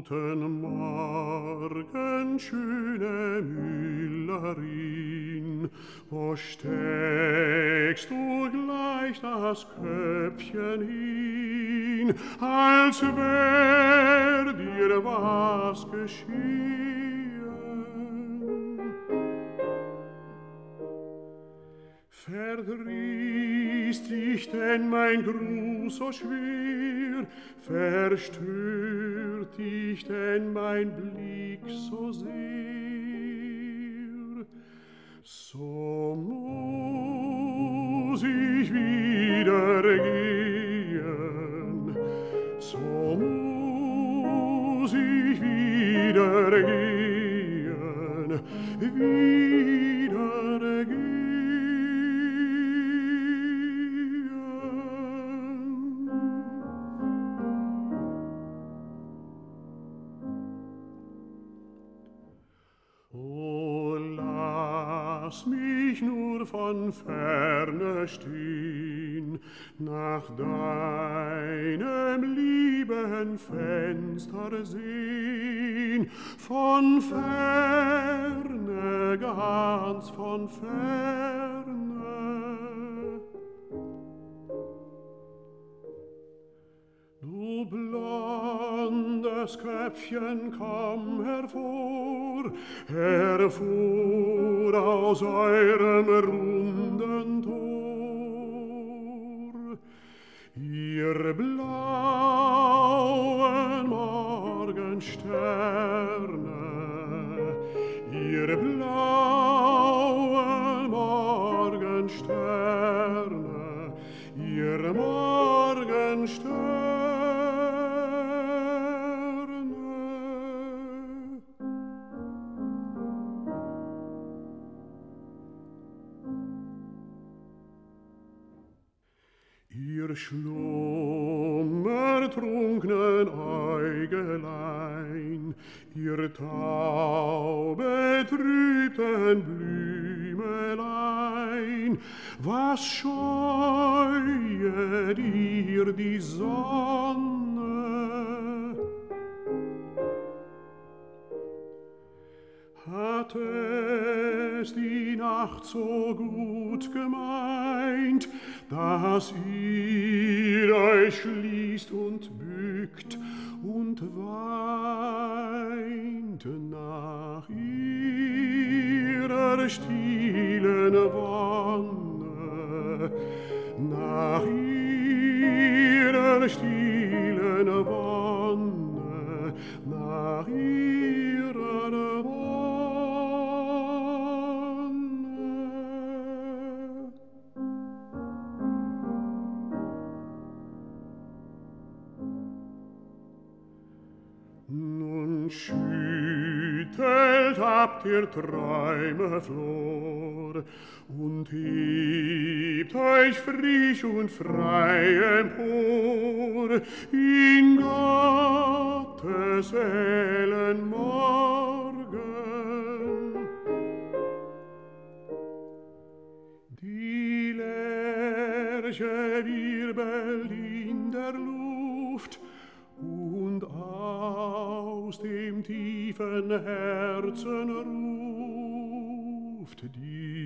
Guten Morgen, schöne Müllerin, wo steckst du gleich das Köpfchen hin, als wär dir was geschehen? Verdrießt dich denn mein Gruß so schwer? Verstört dich denn mein Blick so sehr? So muss ich wieder gehen, so muss ich wieder gehen, wieder gehen. Lass mich nur von ferne stehen, nach deinem lieben Fenster sehen, von ferne, ganz von ferne. Du blondes Köpfchen, komm hervor, hervor aus eurem runden Tor. Ihr blauen Morgensterne, ihr blauen Morgensterne, ihr Morgensterne. Ihr schlummertrunknen Äugelein, ihr taubetrübten Blümelein, was scheuet ihr die Sonne? Hat es die Nacht so gut gemeint, dass ihr euch schließt und bückt und weint nach ihrer stillen Wonne, nach ihrer stillen Wonne, nach ihrer Wonne. Nun schüttelt ab ihr Träume Flor und hebt euch frisch und frei empor in Gottes hellen Morgen. Die Lerche wirbelt in der Luft und aus dem tiefen Herzen ruft die